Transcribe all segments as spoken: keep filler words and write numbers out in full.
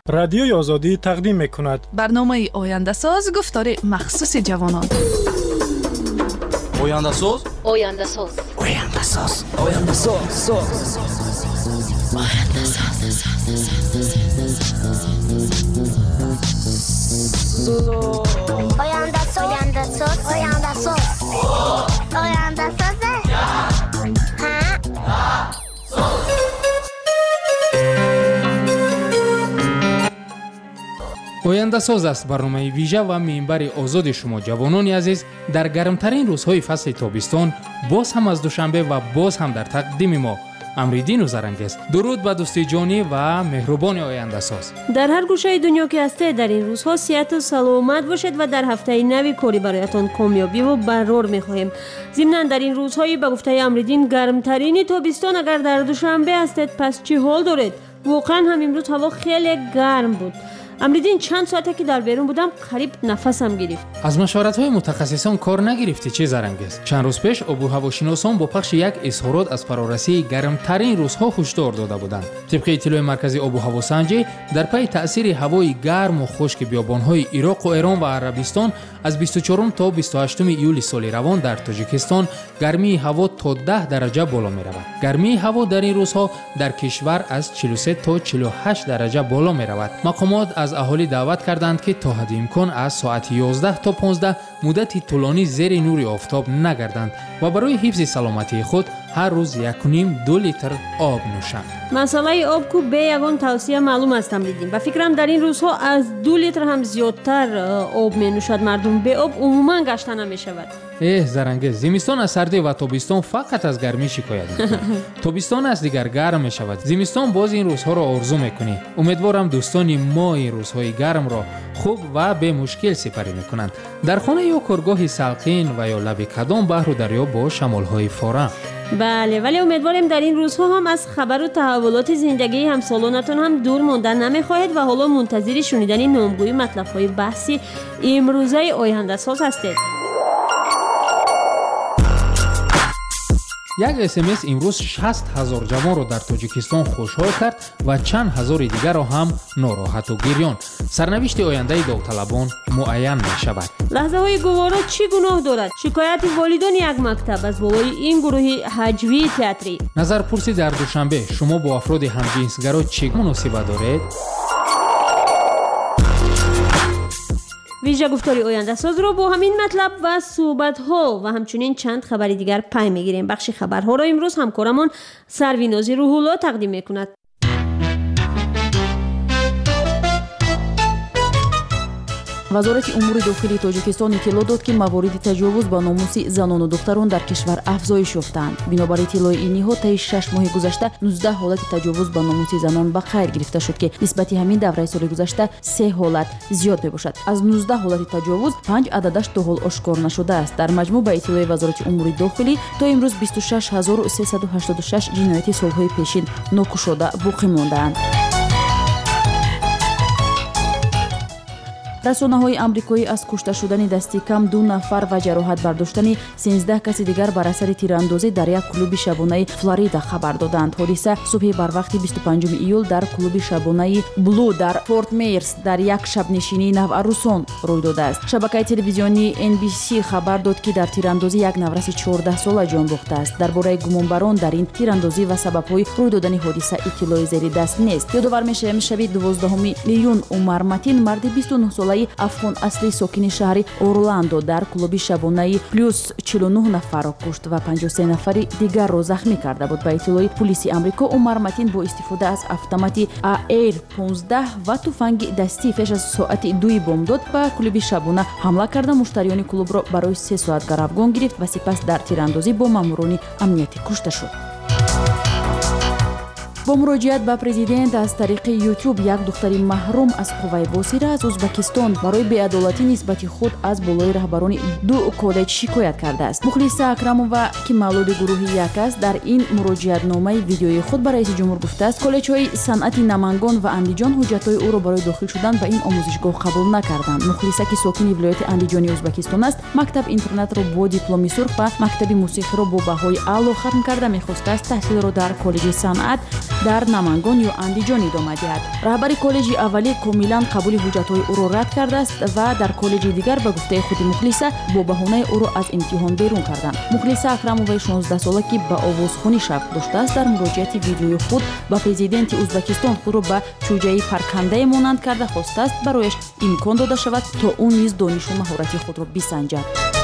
رادیوی آزادی تقدیم می‌کند برنامه آینده ساز گفتار مخصوص جوانان. آینده ساز آینده ساز آینده ساز آینده ساز آینده ساز آینده ساز آینده ساز آینده ساز آینده ساز оянда соз аст барномаи вижа ва минбари озоди шумо ҷавонони азиз дар гармтарин рӯзҳои фасли тобистон боз ҳам аз душанбе ва боз ҳам дар тақдими мо амридину зарангез. дуруд ба дӯсти ҷонӣ ва меҳрубони ояндасоз. дар ҳар гӯшаи дунё ки ҳастед дар ин рӯзҳо сиҳату саломат бошед ва дар ҳафтаи нави кори бароятон комёбиву барор мехоҳем. зимнан дар ин рӯзҳои ба гуфтаи амридин гармтарини тобистон агар дар душанбе ҳастед пас чӣ ҳол доред? воқеан ҳам имрӯз ҳаво хеле гарм буд. амридин чанд соате ки дар берун будам қариб нафасам гирифт. аз машваратҳои мутахассисон кор нагирифтӣ чӣ зарангез? чанд рӯз пеш обу ҳавошиносон бо пахши як изҳорот аз фарорасии гармтарин рӯзҳо ҳушдор дода буданд. тибқи иттилои маркази обу ҳавосанҷӣ дар пайи таъсири ҳавои гарму хушки биёбонҳои ироқу эрон ва арабистон аз бисту чорум то бисту ҳаштуми июли соли равон дар тоҷикистон гармии ҳаво то даҳ дараҷа боло меравад. гармии ҳаво дар ин рӯзҳо дар кишвар аз чилу се то чилу ҳашт дараҷа боло меравад. мақомот аз аҳолӣ даъват карданд ки то ҳадди имкон аз соати ёздаҳ то понздаҳ муддати тӯлонӣ зери нури офтоб нагарданд ва барои ҳифзи саломатии худ ҳар рӯз якуним ду литр об нӯшанд. масъалаи об ку бе ягон тавсия маълум аст амридин. ба фикрам дар ин рӯзҳо аз ду литр ҳам зиёдтар об менӯшад. мардум бе об умуман гашта намешавад. эҳ зарангез, зимистон аз сардӣ ва тобистон фақат аз гармӣ шикоят мекунад. тобистон аст дигар гарм мешавад. зимистон боз ин рӯзҳоро орзу мекунӣ. умедворам дӯстони мо ин рӯзҳои гармро хуб ва бемушкил сипарӣ мекунанд. дар хона ё коргоҳи салқин ва ё лаби кадом баҳру дарё бо шамолҳои фора. бале, вале умедворем дар ин рӯзҳо ҳам аз хабару таҳаввулоти зиндагии ҳамсолонатон ҳам дур мондан намехоҳед ва ҳоло мунтазири шунидани номгӯи матлабҳои баҳси имрӯзаи ояндасоз ҳастед. як смс имрӯз шаст ҳазор ҷавонро дар тоҷикистон хушҳол кард ва чанд ҳазори дигарро ҳам нороҳату гирён. сарнавишти ояндаи довталабон муайян мешавад. лаҳзаҳои гуворо чӣ гуноҳ дорад? шикояти волидони як мактаб аз болои ин гурӯҳи ҳаҷвии театрӣ. назарпурсӣ дар душанбе шумо бо афроди ҳамҷинсгаро чӣ муносибат доред? вижа гуфтори ояндасозро бо ҳамин матлаб ва суҳбатҳо ва ҳамчунин чанд хабари дигар пай мегирем. бахши хабарҳоро имрӯз ҳамкорамон сарвинози рӯҳулло тақдим мекунад. вазорати умури дохилии тоҷикистон иттилоъ дод ки мавориди таҷовуз ба номуси занону духтарон дар кишвар афзоиш ёфтаанд. бинобар иттилои ин ниҳод таи шаш моҳи гузашта нуздаҳ ҳолати таҷовуз ба номуси занон ба қайд гирифта шуд ки нисбати ҳамин давраи соли гузашта се ҳолат зиёд мебошад. аз нуздаҳ ҳолати таҷовуз панҷ ададаш то ҳол ошкор нашудааст. дар маҷмӯъ ба иттилои вазорати умури дохилӣ то имрӯз бисту шаш ҳазору сесаду ҳаштоду шаш ҷинояти солҳои пешин нокушода боқӣ мондаанд. расонаҳои амрикоӣ аз кушта шудани дасти кам ду нафар ва ҷароҳат бардоштани сенздаҳ каси дигар бар асари тирандозӣ дар як клуби шабонаи флорида хабар доданд. ҳодиса субҳи барвақти бисту панҷуми июл дар клуби шабонаи блу дар форт мейерс дар як шабнишинии навъарусон рӯй додааст. шабакаи телевизионии эн би си хабар дод ки дар тирандозӣ як навраси чордаҳ сола ҷон бохтааст. дар бораи гумонбарон дар ин тирандозӣ ва сабабҳои рӯй додани ҳодиса иттилои зери даст нест. ёдовар мешавем шаби дувоздаҳуми июн умар матин марди бисту нӯҳ солаи афғон аслӣ сокини шаҳри орландо дар клуби шабонаи плюс чилу нӯҳ нафарро кушт ва панҷоҳу се нафари дигарро захмӣ карда буд. ба иттилои пулиси амрико умар матин бо истифода аз автомати а эйр понздаҳ ва туфанги дастӣ пеш аз соати дуи бомдод ба клуби шабона ҳамла карда муштариёни клубро барои се соат гаравгон гирифт ва сипас дар тирандозӣ бо маъмурони амнияти кушта шуд. бо муроҷиат ба президент аз тариқи ютуб як духтари маҳрум аз қувваи босира аз ӯзбекистон барои беадолатӣ нисбати худ аз болои раҳбарони ду коллеҷ шикоят кардааст. мухлиса акрамова ки мавлуди гурӯҳи як аст дар ин муроҷиатномаи видеои худ ба раиси ҷумҳур гуфтааст коллеҷҳои санъати намангон ва андиҷон ҳуҷҷатҳои ӯро барои дохил шудан ба ин омӯзишгоҳ қабул накарданд. мухлиса ки сокини вилояти андиҷони ӯзбекистон аст мактаб интернатро бо дипломи сурх ва мактаби мусиқиро бо баҳои аъло хатм карда мехостааст таҳсилро дар коллеҷи санъат дар намангон ё андиҷон идома диҳад. раҳбари коллеҷи аввалӣ комилан қабули ҳуҷҷатҳои ӯро рад кардааст ва дар коллеҷи дигар ба гуфтаи худи мухлиса бо баҳонаи ӯро аз имтиҳон берун карданд. мухлиса акрамоваи шонздаҳ сола ки ба овозхонӣ шавқ доштааст дар муроҷиати видеои худ ба президенти ӯзбекистон худро ба чӯҷаи паркандае монанд карда хостааст барояш имкон дода шавад то ӯ низ донишу маҳорати худро бисанҷад.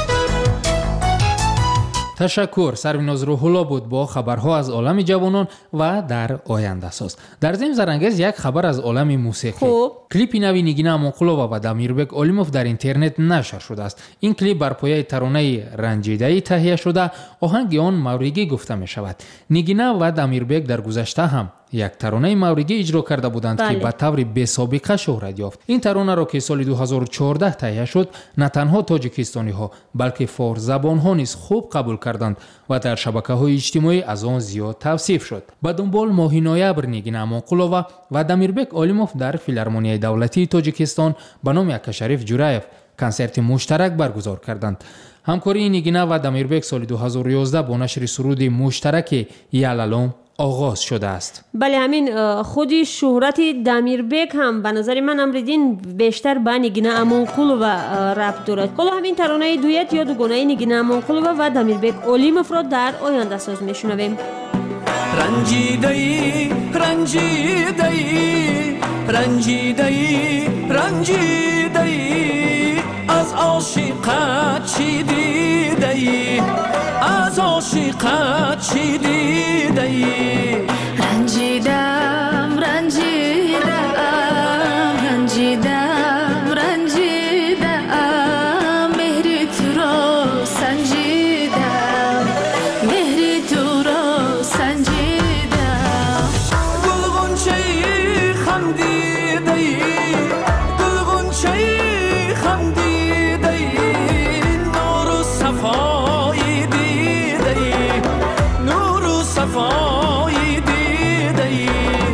ташаккур. Сарвиноз Рӯҳулло буд бо хабарҳо аз олами ҷавонон ва дар ояндасоз. Дар зим зарангез як хабар аз олами мусиқӣ. клипи нави Нигина Амонқулова ва Дамирбек Олимов дар интернет нашр шудааст. Ин клип бар пояи таронаи ранҷидаӣ таҳия шуда, оҳанги он мавригӣ гуфта мешавад. Нигина ва Дамирбек дар гузашта ҳам як таронаи мавригӣ иҷро карда буданд ки ба таври бесобиқа шӯҳрат ёфт. Ин таронаро ки соли ду ҳазору чордаҳ таҳия шуд, на танҳо тоҷикистониҳо, балки форзабонҳо низ хуб қабул карданд ва дар шабакаҳои иҷтимоӣ аз он зиёд тавсиф шуд. Ба дунбол моҳи ноябр Нигина Амонқулова ва Дамирбек Олимов дар филармонияи давлатии Тоҷикистон ба номи Акашариф Ҷураев консерти муштарак баргузор карданд. ҳамкории Нигина ва Дамирбек соли ду ҳазору ёздаҳ бо нашри суруди муштараки Ялалом оғоз шудааст. бале ҳамин худи шӯҳрати Дамирбек ҳам ба назари ман Амриддин бештар ба Нигина Амонқулова рабт дорад. ҳоло ҳамин таронаи дует ё дугонаи Нигина Амонқулова ва Дамирбек Олимовро дар ояндасоз мешунавем. ранҷидаӣ ранҷидаӣ ранҷидаӣ ранҷидаӣ аз ошиқат чӣ дидаӣ аз ошиқат чӣ дидаӣ ранҷидам ранҷидам ранҷидам ранҷидам меҳри туро санҷидам меҳри туро санҷидам гулғунчаи хамдидаӣ гулғунчаи хамдидаӣ нуру сафои дидаӣ нуру сафои дидаӣ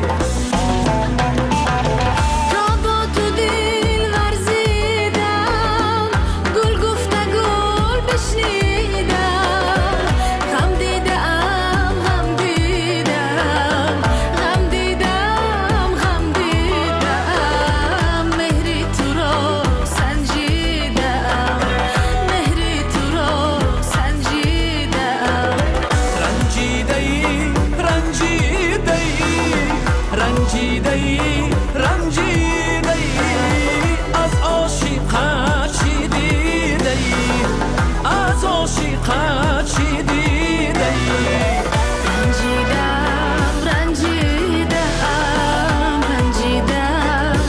то бо ту дил варзидам гул гуфта гул бишнидам ғам дидам ғам дидам ғам дидам ғам дидам меҳри туро санҷидам меҳри туро санҷидам ранҷидаӣ ранҷидаӣ ранҷидаӣ ранҷидаӣ аз ошиқат чӣ дидаӣ аз ошиқат чӣ дидаӣ ранҷидам ранҷидам ранҷидам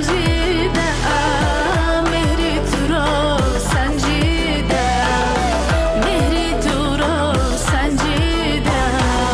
ранҷидам меҳри туро санҷидам меҳри туро санҷидам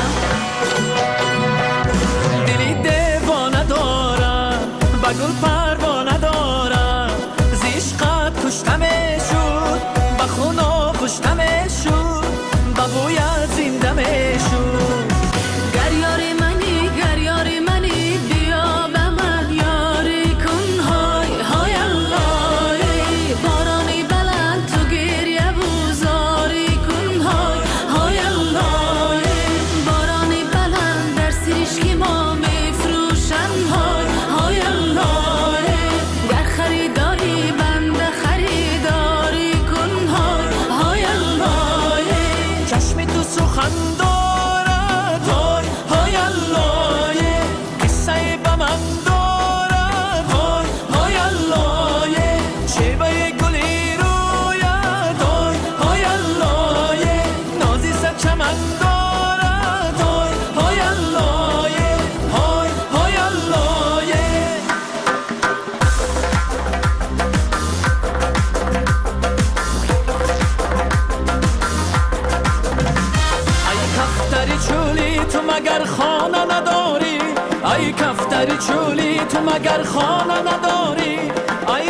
дили девона дорам ба гул парвона дорам з ишқат кушта мешуд ба хуно кушта мешуд ба бӯят зинда мешуд гар ёри манӣ гар ёри манӣ биё ба ман ёрӣ кун ҳой ҳой аллоҳи борони баланд ту гирьяву зорӣ кун ҳой ҳой аллоҳи борони баланд дар сиришки мо мефрӯшан ҳой ҳой аллоҳи гар харидорӣ банда харидорӣ кун ҳой ҳой аллоҳи чашми ту сухан дорад ҳой ҳой аллоҳи қиссаи ба ман дорад ҳой ҳой аллоҳи шебаи гули рӯят ҳой ҳой аллоҳи нози сар чаман дорад ҳой ҳой аллоҳи ҳой ҳой аллоҳи ای کفتری چولی تو مگر خانه نداری ای کفتری چولی تو مگر خانه نداری ای زلف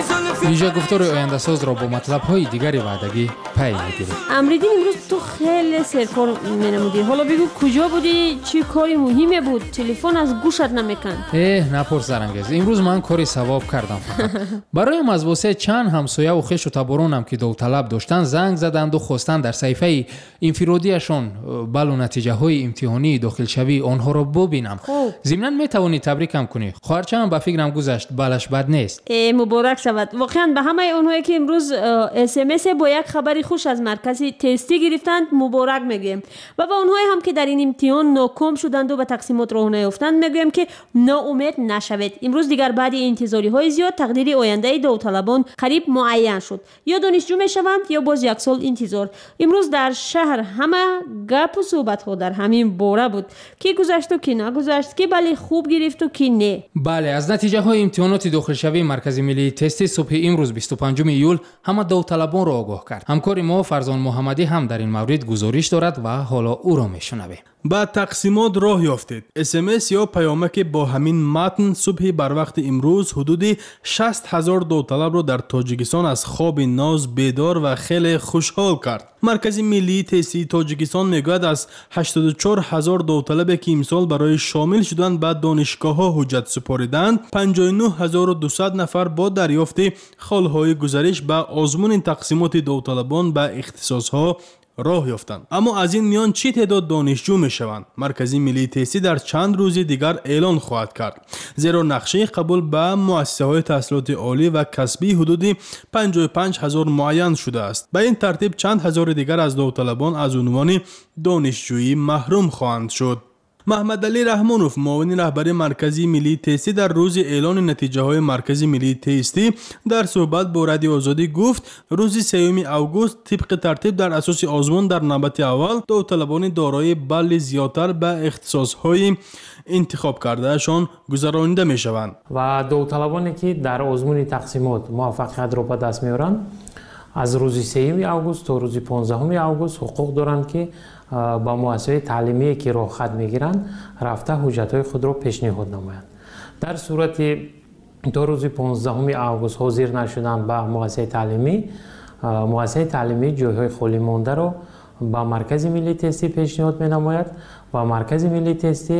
вижа гуфтори ояндасозро бо матлабҳои дигари ваъдагӣ пай мегирем. амридин имрӯз ту хеле серкор менамудӣ. ҳоло бигӯ куҷо будӣ? чӣ кори муҳиме буд? телефон аз гӯшат намеканд. э напурс зарангез, имрӯз ман кори савоб кардам. фақат бароям аз восеи чанд ҳамсояву хешу таборонам ки довталаб доштанд занг заданду хостанд дар саҳифаи инфиродиашон балу натиҷаҳои имтиҳонии дохилшавии онҳоро бубинам. зимнан метавонӣ табрикам кунӣ. хоҳарчаам ба фикрам гузашт, балаш бад нест. э муборак шавад. воқеан ба ҳамаи онҳое ки имрӯз смс бо як хабари хуш аз маркази тестӣ гирифтанд муборак мегӯем ва ба онҳое ҳам ки дар ин имтиҳон ноком шуданду ба тақсимот роҳ наёфтанд мегӯем ки ноумед нашавед. имрӯз дигар баъди интизориҳои зиёд тақдири ояндаи довталабон қариб муайян шуд. ё донишҷӯ мешаванд ё боз як сол интизор. имрӯз дар шаҳр ҳама гапу суҳбатҳо дар ҳамин бора буд. ки гузашту ки нагузашт, ки бале хуб гирифту ки не. бале, аз натиҷаҳои имтиҳоноти дохилшавии маркази миллии тестӣ субҳи имрӯз бисту панҷуми июл ҳама довталабонро огоҳ кард. ҳамкори мо Фарзон Муҳаммадӣ ҳам дар ин маврид гузориш дорад ва ҳоло ӯро мешунавем. ба тақсимот роҳ ёфтед. смс ё паёмаке бо ҳамин матн субҳи барвақти имрӯз ҳудуди шаст ҳазор довталабро дар Тоҷикистон аз хоби ноз бедор ва хеле хушҳол кард. маркази миллии тестии Тоҷикистон мегӯяд аз ҳаштоду чор ҳазор довталабе ки имсол барои шомил шудан ба донишгоҳҳо ҳуҷҷат супориданд, панҷоҳу нӯҳ ҳазору дусад нафар бо дарёфти холҳои гузариш ба озмуни тақсимоти довталабон ба ихтисосҳо роҳ ёфтанд. аммо аз ин миён чӣ теъдод донишҷӯ мешаванд? маркази миллии тестӣ дар чанд рӯзи дигар эълон хоҳад кард. зеро нақшаи қабул ба муассисаҳои таҳсилоти олӣ ва касбӣ ҳудуди панҷоҳу панҷ ҳазор муайян шудааст. ба ин тартиб чанд ҳазори дигар аз довталабон аз унвони донишҷӯӣ маҳрум хоҳанд шуд. маҳмадалӣ раҳмонов, муовини раҳбари маркази миллии тестӣ, дар рӯзи эълони натиҷаҳои маркази миллии тестӣ дар суҳбат бо Радиои Озодӣ гуфт, рӯзи сеюми август тибқи тартиб дар асоси озмун дар навбати аввал довталабони дорои балли зиёдтар ба ихтисосҳои интихоб кардаашон гузаронида мешаванд. ва довталабоне ки дар озмуни тақсимот муваффақиятро ба даст меоранд, аз рӯзи сеюми август то рӯзи понздаҳуми август ҳуқуқ доранд ки ба муассисаҳои таълимие ки роҳхат мегиранд рафта ҳуҷҷатҳои худро пешниҳод намоянд. дар сурати то рӯзи понздаҳуми август ҳозир нашуданд ба муассисаи таълимӣ, муассисаи таълимӣ ҷойҳои холимондаро ба маркази миллии тестӣ пешниҳод менамояд ва маркази миллии тестӣ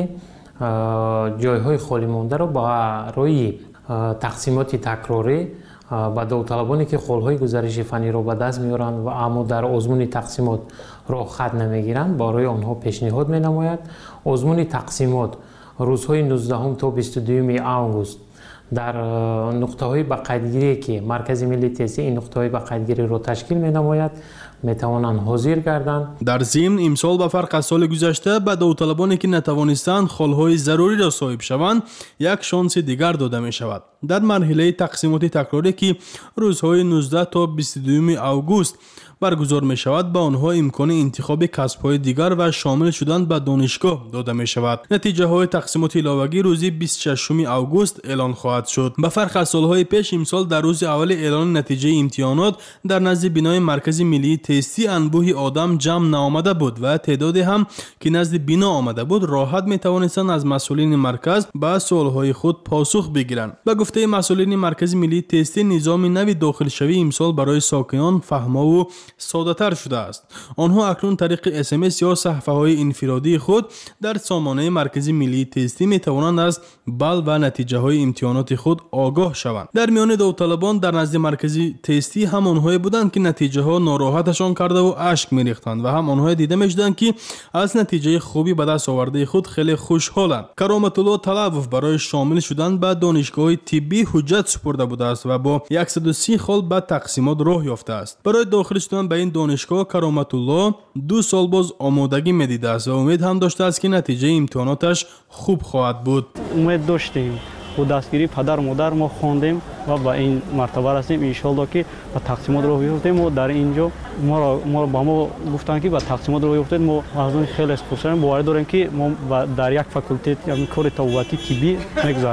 ҷойҳои холимондаро барои тақсимоти такрорӣ ба довталабоне ки холҳои гузариши фаниро ба даст меоранд ва аммо дар озмуни тақсимот роҳ хат намегиранд, барои онҳо пешниҳод менамояд. озмуни тақсимот рӯзҳои нуздаҳум то бисту дуюми август дар нуқтаҳои ба қайдгирие ки маркази миллии тестӣ ин нуқтаҳои ба қайдгириро ташкил менамояд метавонанд ҳозир гарданд. дар зимн имсол ба фарқ аз соли гузашта ба довталабоне ки натавонистанд холҳои заруриро соҳиб шаванд, як шонси дигар дода мешавад. дар марҳилаи тақсимоти такрорӣ ки рӯзҳои нуздаҳ то бисту дуюми август баргузор мешавад, ба онҳо имкони интихоби касбҳои дигар ва шомил шудан ба донишгоҳ дода мешавад. натиҷаҳои тақсимоти иловагӣ рӯзи бисту шашуми август эълон хоҳад шуд. ба фарқ аз солҳои пеш, имсол дар рӯзи аввали эълони натиҷаи имтиҳонот дар назди бинои маркази миллии тестӣ анбӯҳи одам ҷамъ наомада буд ва теъдоде ҳам ки назди бино омада буд роҳат метавонистанд аз масъулини марказ ба суолҳои худ посух бигиранд. ба гуфтаи масъулини маркази миллии тестӣ, низоми нави дохилшавӣ имсол барои сокинон фаҳмову содатар шудааст. онҳо акнун тариқи смс ё саҳифаҳои инфиродии худ дар сомонаи маркази миллии тестӣ метавонанд аз бал ва натиҷаҳои имтиҳоноти худ огоҳ шаванд. дар миёни довталабон дар назди маркази тестӣ ҳам онҳое буданд ки натиҷаҳо нороҳаташон кардаву ашк мерехтанд ва ҳам онҳое дида мешуданд ки аз натиҷаи хуби ба даст овардаи худ хеле хушҳоланд. Кароматулло Талабов барои шомил шудан ба донишгоҳи тиббӣ ҳуҷҷат супурда будааст ва бо яксаду си хол ба тақсимот роҳ ёфтааст. барои дохил шудан ба ин донишгоҳ Кароматулло ду сол боз омодагӣ медидааст ва умед ҳам доштааст ки натиҷаи имтиҳоноташ хуб хоҳад буд. умед доштем бо дастгирии падару модар мо хондем ва ба ин мартаба расидем. иншоалло ки ба тақсимот роҳ ёфтем. мо дар ин ҷо моро ба мо гуфтанд ки ба тақсимот роҳ ёфтед. мо аз он хеле хушхӯшем, боварӣ дорем ки мо дар як факултет кори табобатии тиббӣ мегузарем.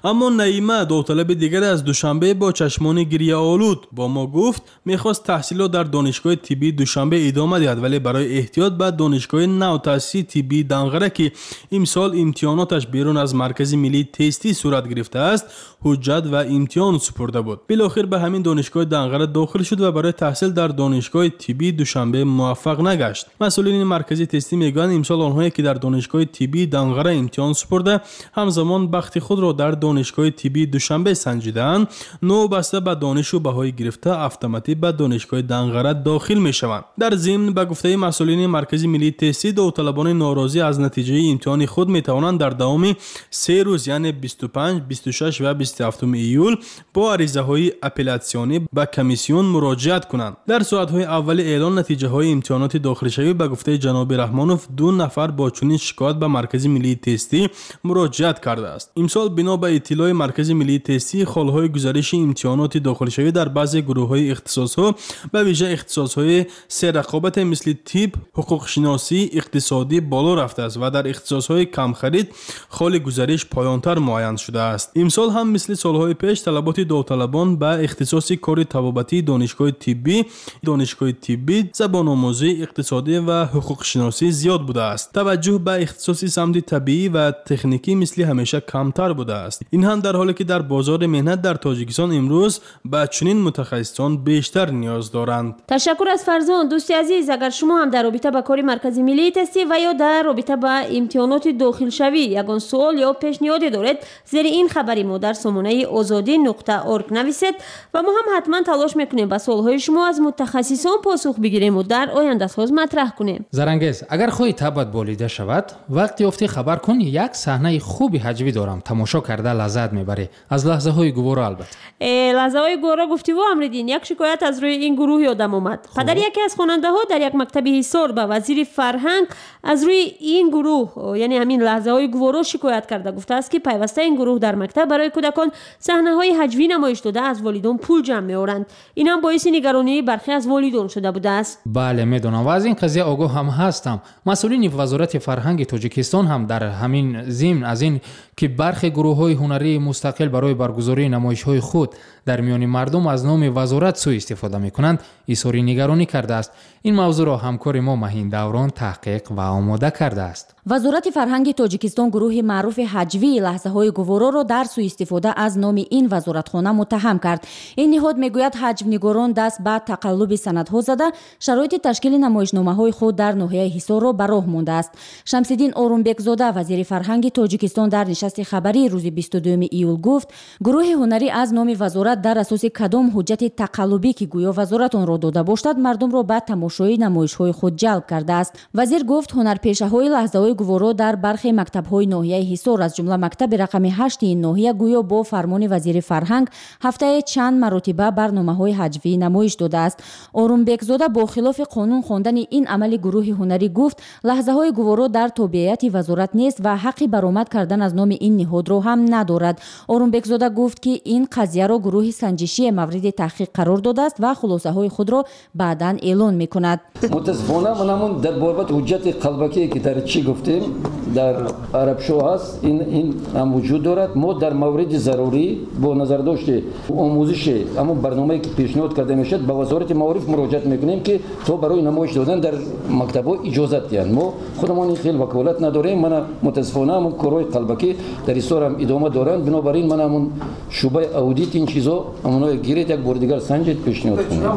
اما نعیمه داوطلب دیگر از دوشنبه با چشمان گریه آلود با ما گفت میخواست تحصیلات در دانشگاه طبی دوشنبه ادامه دهد، ولی برای احتیاط به دانشگاه نوتاسیسی طبی دنغره که امسال امتحاناتش بیرون از مرکز ملی تستی صورت گرفته است حجت و امتحان سپرده بود. بالاخره به همین دانشگاه دنغره داخل شد و برای تحصیل در دانشگاه طبی دوشنبه موفق نگشت. مسئولین مرکز تستی میگویند امسال آنهایی که در دانشگاه طبی دنغره امتحان سپرده همزمان بخت خود را در دانشگاه طبی دوشنبه سنجیدند، نو بسته به دانش و بهای گرفته اتوماتیک به دانشگاه دنغره داخل میشوند. در ضمن به گفته مسئولین مرکز ملی تستی داوطلبان ناراضی از نتیجه امتحان خود میتوانند در دوام سه روز یعنی بیست و پنج، بیست و شش و بیست و هفت ایول با عریضه های اپلاسیونی به کمیسیون مراجعت کنند. در ساعت های اول اعلان نتیجه های امتحانات داخل شوی به گفته جناب رحمانوف دو نفر با چنین شکایت به مرکز ملی تستی مراجعت کرده است. امسال بنا به اطلاع مرکز ملی تستی خالهای گزارش امتحانات داخل شوی در بعضی گروه های اختصاص ها به ویژه اختصاص های سه رقابت مثل طب، حقوق شناسی، اقتصادی بالا رفته است و در اختصاص های کم خرید خال گزارش پایانتر معین شده است. امسال هم مثل سالهای پیش طلبات داوطلبان به اختصاص کار طبابتی دانشگاه طبی، دانشگاه طبی، زبان آموزی، اقتصادی و حقوق شناسی زیاد بوده است. توجه به اختصاص سمت طبیعی و تکنیکی مثل همیشه کمتر بوده است. این هم در حالی که در بازار مهنت در تاجیکستان امروز به چنین متخصصان بیشتر نیاز دارند. تشکر از فرزان. دوستی عزیز، اگر شما هم در رابطه با کار مرکز ملی تستی و یا در رابطه با امتحانات داخل شوی یگان سوال یا پیشنهادی دارید، زیر این خبری ما در سامانه آزادی نقطه اورگ نویسید و ما هم حتما تلاش میکنیم به سوالهای شما از متخصصان پاسخ بگیریم و در آینده ساز مطرح کنیم. زرنگز، اگر خواهی تبت بالیده شود وقتی افتی خبر کن یک صحنه خوبی حجوی دارم، تماشا کرده لذت میبری. از لحظه های گوارا البته. لحظه های گوارا گفتی و امردین یک شکایت از روی این گروه یادم اومد. پدر یکی از خواننده ها در یک مکتب حصار به وزیر فرهنگ از روی این گروه یعنی همین لحظه های گوارا شکایت کرده. گفته است که پیوسته این گروه در مکتب برای کودکان صحنه های حجوی نمایش داده از والدان پول جمع می‌آورند. این هم باعث نگرانی برخی از والدان شده بوده است. بله میدونم و از این قضیه آگاه هم هستم. مسئولین وزارت فرهنگ تاجیکستان هم در همین ضمن از این که برخی گروه‌های هنری مستقل برای برگزاری نمایش‌های خود در میان مردم از نام وزارت سوء استفاده می‌کنند اظهار نگرانی کرده است. این موضوع را همکار ما مهین دوران تحقیق و آماده کرده است. وزارت فرهنگ تاجیکستان گروه معروف حجوی لحظه‌های گوارا را در سوء استفاده از نام این وزارتخانه متهم کرد. این نهاد میگوید حجوینگاران دست به تقلب سندها زده شرایط تشکیل نمایشنامه‌های خود در ناحیه حصار را به راه مانده است. شمس‌الدین اورونبکزاده وزیر فرهنگ تاجیکستان در نشست خبری روز بیست و دوم ایول گفت گروه هنری از نام وزارت در اساس کدام حجت تقلبی که گویا وزارت آن را داده باشد مردم را به تماشای نمایش‌های خود جلب کرده است. وزیر گفت هنرپیشه‌های لحظه‌های گوارا در برخی مکتب‌های ناحیه حصار از جمله مکتب رقم هشت این ناحیه گویا با فرمان وزیر فرهنگ هفته چند مرتبه برنامه‌های حجوی نمایش داده است. اورونبکزاده با خلاف قانون خواندن این عمل گروه هنری گفت لحظه‌های گوارا در تابعیت وزارت نیست و حقی برآمد کردن از نام این نهاد را هم ندارد. اورونبکزاده گفت که این قضیه را گروه سنجشی مورد تحقیق قرار داده است و خلاصه‌های خود را بعداً اعلان می‌کند. متاسفانه منمون در بابت حجت قلبکی که در چی گفتیم در عرب شو هست این این هم وجود دارد. ما در مورد ضروری با نظر داشت آموزش اما برنامه‌ای که پیشنهاد کرده میشد به وزارت معارف مراجعه میکنیم که تو برای نمایش دادن در مکتب‌ها اجازه دهند. ما خودمون این خیلی وکالت نداریم. من متاسفانه همون کارهای قلبکی در ایستار هم ادامه دارند. بنابراین من همون شعبه اودیت این چیزا همونها گیرید یک بار دیگر سنجید پیشنهاد کنیم.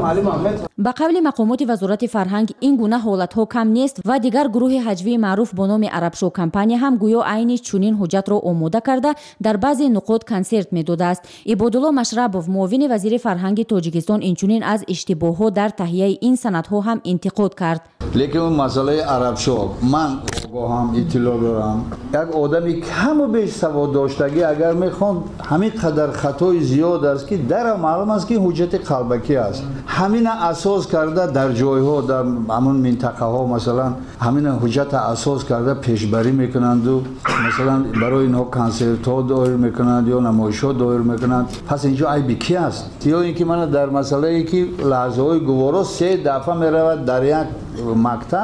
به قول مقامات وزارت فرهنگ این گونه حالت‌ها کم نیست و دیگر گروه حجوی معروف با نام عرب شو کمپانی هم گویا عین چنین حجت را آماده کرده در بعضی نقاط کنسرت می‌داده است. عبادالله مشربوف معاون وزیر فرهنگ تاجیکستان اینچنین از اشتباهات در تهیه این سندها هم انتقاد کرد. لیکن مسئله عرب شو من آگاهم اطلاع دارم یک آدمی کم و بیش سواد داشتگی اگر میخوان همین قدر خطای زیاد است که در معلوم است که حجت قلبکی است. همین اساس کرده در جایها در همون منطقه ها مثلا همین حجت اساس کرده پیشبری میکنند و مثلا برای اینها کنسرت ها دایر میکنند یا نمایش ها دایر میکنند. پس اینجا عیب کی است؟ یا اینکه من در مسئله ای که لحظه های گوارا سه دفعه میرود در یک مکتب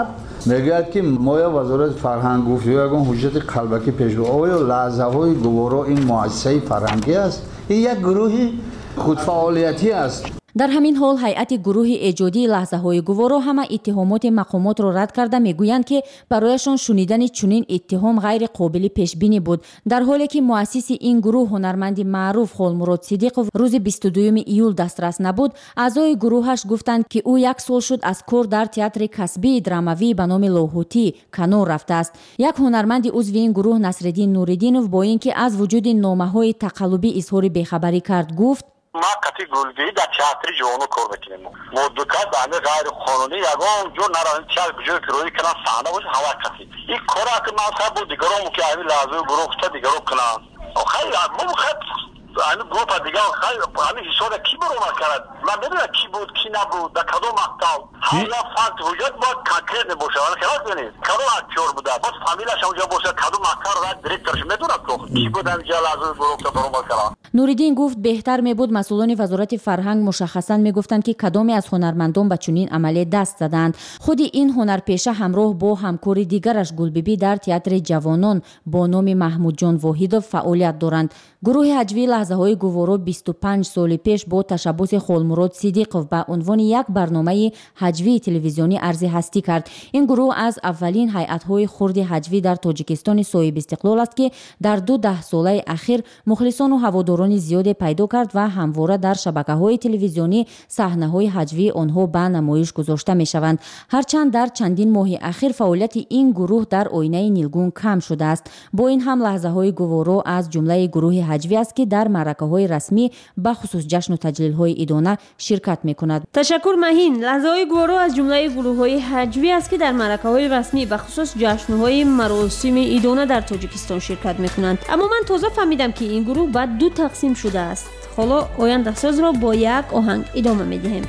мегӯяд ки моя вазорати фарҳанг гуфт ё ягон ҳуҷҷати қалбакӣ пешбурд оё лаҳзаҳои гуворо ин муассисаи фарҳангӣ аст ин як гурӯҳи худфаъолиятӣ аст. дар ҳамин ҳол ҳайати гурӯҳи эҷодии лаҳзаҳои гуворо ҳама иттиҳомоти мақомотро рад карда мегӯянд ки барояшон шунидани чунин иттиҳом ғайри қобили пешбинӣ буд, дар ҳоле ки муассиси ин гурӯҳ ҳунарманди маъруф Холмурод Сидиқов рӯзи бисту дуюми июл дастрас набуд. аъзои гурӯҳаш гуфтанд ки ӯ як сол шуд аз кор дар театри касбии драмавӣ ба номи Лоҳутӣ канор рафтааст. як ҳунарманди узви ин гурӯҳ Насриддин Нуриддинов бо ин ки аз вуҷуди номаҳои тақаллубӣ изҳори бехабарӣ кард гуфт: ما قطعی گلگی در تئاتر جوانو کار میکنیم. مدت بعد غیر قانونی یگان جو نرانی تئاتر بجای کروی کنن صحنه باشه هوا کسی. این کارا که ما خب بود دیگران که همین لازم گروه تا دیگران کنن. آخه ما خب همین گروه دیگر خیلی همین حساب کی برو نکرد. من نمیدونم کی بود کی نبود در کدوم مقطع. حالا فقط وجود با کاکر نباشه. ولی خلاص ببینید. کدوم اکتور بوده. بس فامیلش اونجا باشه کدوم اکتور را دیرکتورش میدونه تو. کی بود اینجا لازم گروه تا برو نکرد. нуриддин гуфт беҳтар мебуд масъулони вазорати фарҳанг мушаххасан мегуфтанд ки кадоме аз ҳунармандон ба чунин амале даст заданд. худи ин ҳунарпеша ҳамроҳ бо ҳамкори дигараш Гулбибӣ дар театри ҷавонон бо номи Маҳмудҷон Воҳидов фаъолият доранд. гурӯҳи ҳаҷвии лаҳзаҳои гуворо бисту панҷ соли пеш бо ташаббуси Холмурод Сидиқов ба унвони як барномаи ҳаҷвии телевизионӣ арзи ҳастӣ кард. ин гурӯҳ аз аввалин ҳайатҳои хурди ҳаҷвӣ дар Тоҷикистони соҳибистиқлол аст ки дар ду даҳсолаи ахир мухлисону ҳаводорони зиёде пайдо кард ва ҳамвора дар шабакаҳои телевизионӣ саҳнаҳои ҳаҷвии онҳо ба намоиш гузошта мешаванд. ҳарчанд дар чандин моҳи ахир фаъолияти ин гурӯҳ дар оинаи нилгун кам шудааст. бо ин ҳам лаҳзаҳои гуворо аз ҷумлаи гурӯҳи ҳаҷвӣ аст ки дар маъракаҳои расмӣ бахусус ҷашну таҷлилҳои идона ширкат мекунад. ташаккур маҳин. лаҳзаҳои гуворо аз ҷумлаи гурӯҳҳои ҳаҷвӣ аст ки дар маъракаҳои расмӣ бахусус ҷашнҳои маросими идона дар Тоҷикистон ширкат мекунанд. аммо ман тоза фаҳмидам ки ин гурӯҳ ба ду тақсим шудааст. ҳоло ояндасозро бо як оҳанг идома медиҳем.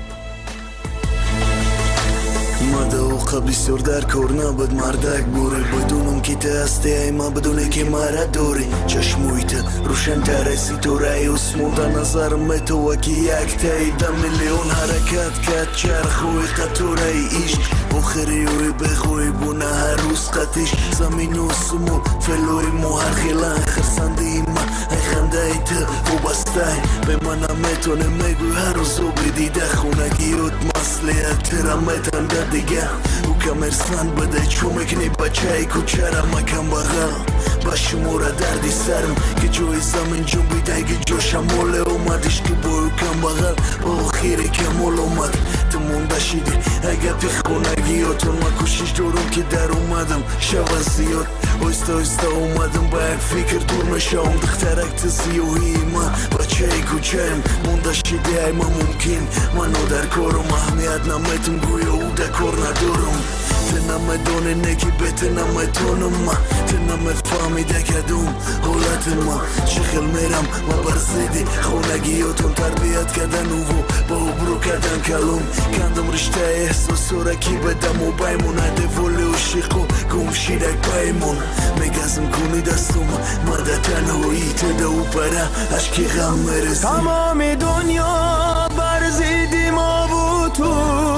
мадауқа бисёр дар кор набуд мардак буре бидунум ки ты ҳасти ай ма бидуне ки мара дори чашмои ты рӯшантари ситораи осмон дар назар метова ки яктаи да миллион ҳаракат кард чархҳои қатораи ишқ охири ӯи беғои буна ҳаррӯз қатиш замину осмон фелои мо ҳархелан хирсандаи ма ай хандаи ты вобастай бе ман наметонем мегӯй ҳаррӯз обидида хонагиёт маслиҳатира метанда دیگه او کمرسند بده چو مکنی بچه ای کوچره مکم بغل با شموره دردی سرم که جوی زمین جنبیده اگه جو شماله اومدش که بایو کم بغل با آخیری کمال اومد تو مونده شیدی اگه پی خونگیاتون ما کشش دارم که در اومدم شب زیاد آیسته آیسته اومدم با یک فکر دور نشام دخترک تو زیوهی من بچه ای کوچرم مونده شیدی ای ما ممکن منو در کارم اهمیت نمیتم گویا او در کار ندارم تو نمیدونه نگی بهت نمیتونم ما تو نمیفهمیده کدوم حالت ما شخل میرم و برزیدی خونگیاتون تربیت کردن و با برو کردن کلوم کندم رشته احساس را کی بدم و بایمونه دوله و شیخو گم شیرک بایمون میگزم کنی دستم مرد تنهایی تده و پره عشقی غم میرزیم تمام دنیا برزیدی ما و تو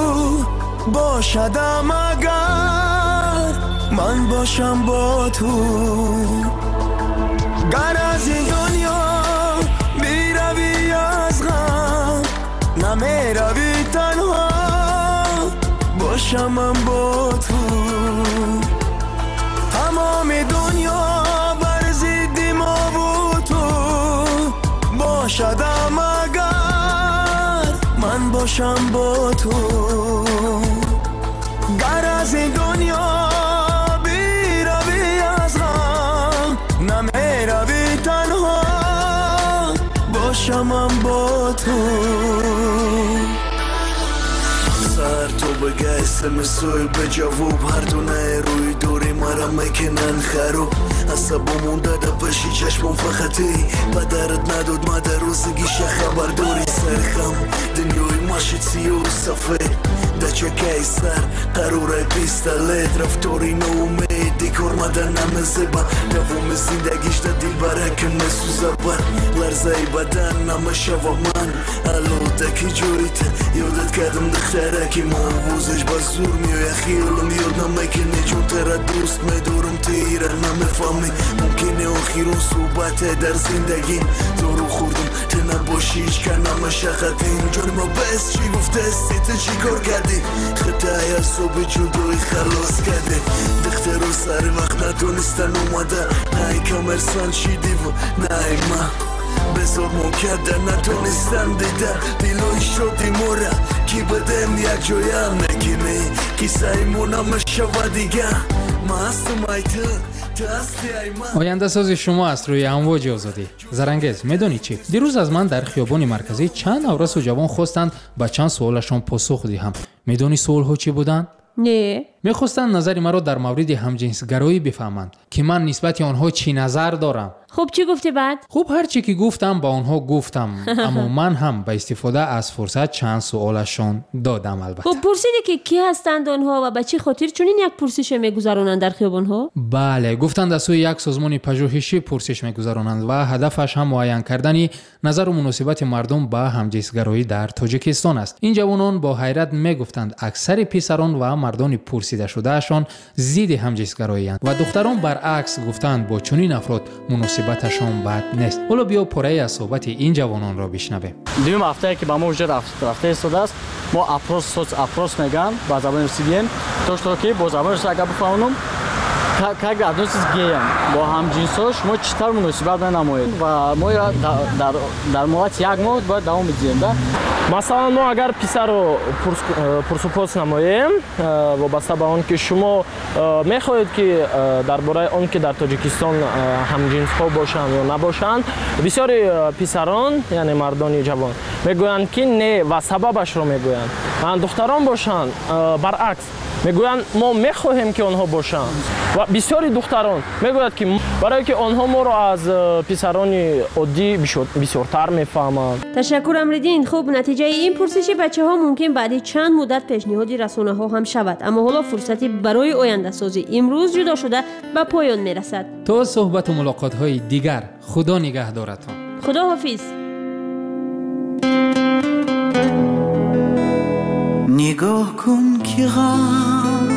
باشدم اگر من باشم با تو گر از این دنیا بیروی از غم نمیروی تنها باشم من با تو تمام دنیا برزیدی ما و تو باشدم اگر من باشم با تو گر از این دنیا بیروی از غم نمیروی تنها باشم من با تو سر تو بگه اسمسوی به جواب هر دونه روی دوری مرا میکنن خراب عصبا مونده ده پشی چشمم فقطی پدرت نداد ما در روزگیش خبر دوری سرخم دنیای ماشید سیاه و سفید در چکه سر قراره پیستالت رفتاری نومیدی کرمدن همه زبا دوم زندگیش در دل برکن مسوزه بر لرزه بدن همه شوا من الوده که جوریت یادت کردم دختره که موضوعش با زور میای خیالم یاد نمیکنه چون تره دوست میدارم تیره نمیفهمی ممکنه آخیرون صحبت در زندگی تو رو خوردم تو نباشی هیچ که نمشقت اینجا ما بس چی گفته استی تو چی کار کردی خطای از صبح جدایی خلاص کرده دخته رو سر وقت نتونستن اومده نه ای کمرسان چیدی و نه ای من بزار مو کرده نتونستن دیده دیلوی شدی مورا کی بدم یک جویم نگینه کی سایمون همه شوا دیگه مستم ای تو آینده ساز شما است روی امواج آزادی. زرنگز میدونی چی؟ دیروز از من در خیابان مرکزی چند نورس و جوان خواستند به چند سوالشان پاسخ دهم. میدونی سوالها چی بودند؟ نه. میخواستند نظر مرا در مورد همجنسگرایی بفهمند که من نسبت آنها چی نظر دارم. خب چی گفتی بعد؟ خب هر چی که گفتم با آنها گفتم اما من هم با استفاده از فرصت چند سوالشان دادم البته. خب پرسیدی که کی هستند آنها و به چه خاطر چنین یک پرسش میگذرانند در خیابان ها؟ بله گفتند از سوی یک سازمان پژوهشی پرسش میگذرانند و هدفش هم معین کردن نظر و مناسبت مردم با همجنسگرایی در تاجیکستان است. این جوانان با حیرت میگفتند اکثر پسران و مردان پرسیده شدهشان ضد همجنسگرایی اند و دختران برعکس گفتند با چنین افراد مناسبتشان بد نیست. حالا بیا پاره از صحبت این جوانان را بشنویم. دوم هفته که با ما وجود رفته استوده است ما اپروس سوچ اپروس میگم با زبان روسیه تو تو که با زبان روسی اگه بفهمم که ادنوس گیم با هم جنساش ما چطور مناسبت نمایید و ما در در در مدت یک ماه باید دوام بدیم ده مثلا ما اگر پسر رو پرسپوس نماییم وابسته به آن که شما میخواهید که درباره آن که در تاجیکستان همجنس ها باشند یا نباشند بسیاری پسران یعنی مردان جوان میگویند که نه و سببش رو میگویند دختران باشند برعکس میگویند ما میخواهیم که آنها باشند و بسیاری دختران میگوید که برای که آنها ما رو از پسران عادی بسیارتر میفهمند. تشکر امردین. خوب نتیجه این پرسش بچه ها ممکن بعد چند مدت پیشنهاد رسانه ها هم شود اما حالا فرصتی برای آینده سازی امروز جدا شده به پایان میرسد. تا صحبت و ملاقات های دیگر خدا نگهدارتان. خدا حافظ. نگاه کن که غم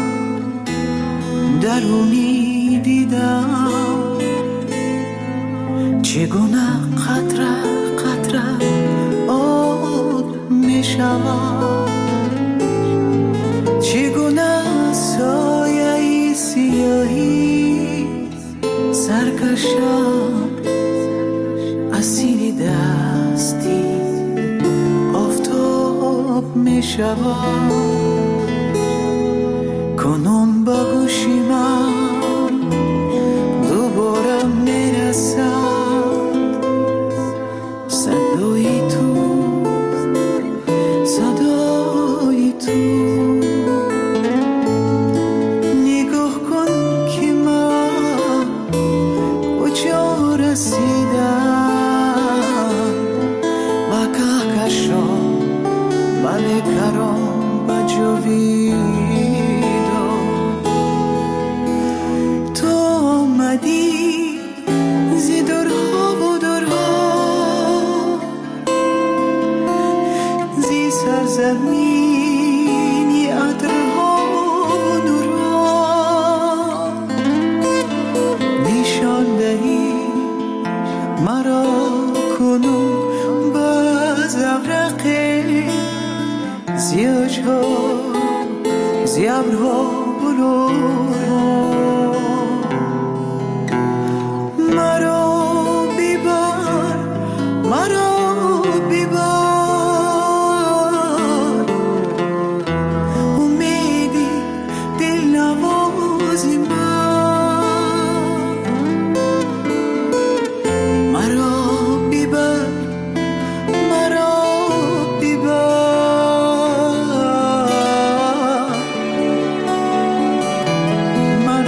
درونی دیدم چگونه قطره قطره آب می شود چگونه سایه سیاهی سرکشم اسیر دستی آفتاب می شود کنم با گوشی من دوباره می رسد صدای تو صدای تو نگاه کن که من کجا رسیدم با کهکشان بله کرام با جوی زی درها و درها زی سرزمینی عطرها و نورها نشان دهی مرا کنون با زورق زیاجها زیابرها و نورها مرا بیبار مرا بیبار امیدی دل نوازی من مرا بیبار مرا بیبار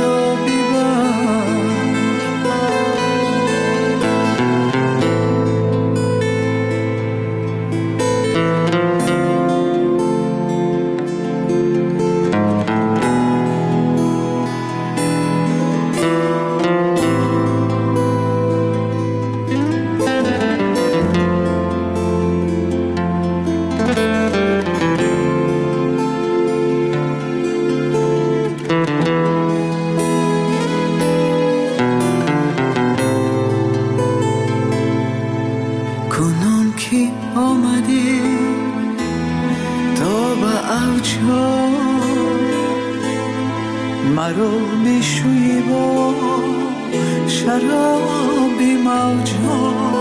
که آمدی تا به اوجا مرا بشوی با شراب موجا